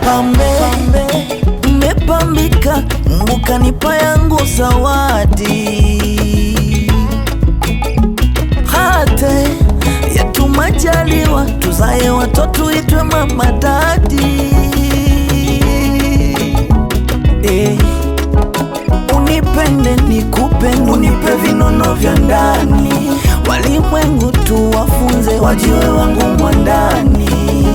Pambe, mmepambika, Mungu kanipa yangu zawadi. Hate yetu majaliwa, tuzae watoto itwe mama dadi. Unipende nikupende, unipe vinono vya ndani, walimwengu tuwafunze, wajiwe wangu mwandani.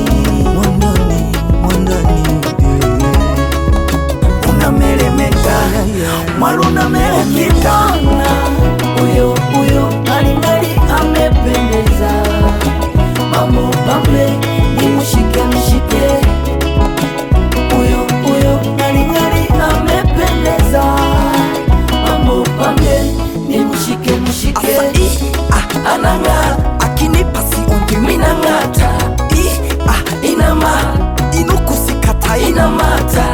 Unameremeta, mwaruna merekitana, uyo ngali amependeza. Mambo pambe, nimshike mshike, uyo ngali amependeza. Mambo pambe, nimshike mshike. Ananga, akinipa sionge minangata. Inama, inukusikata inamata.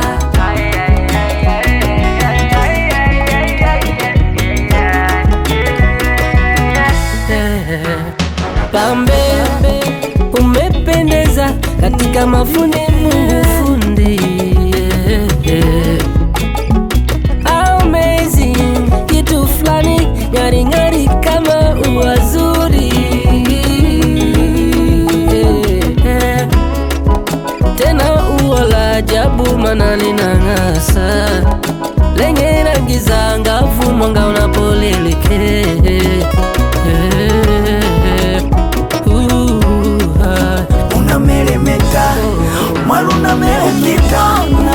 Pambe, umependeza katika mafundi, Mungu fundi. Amazing, kitu flani ngari ngari kama uwazuri. Tena uwala ajabu mana linangasa, lenye rangi za angavu mwanga unapolilike. Unameremeta, mwaruna merekitana,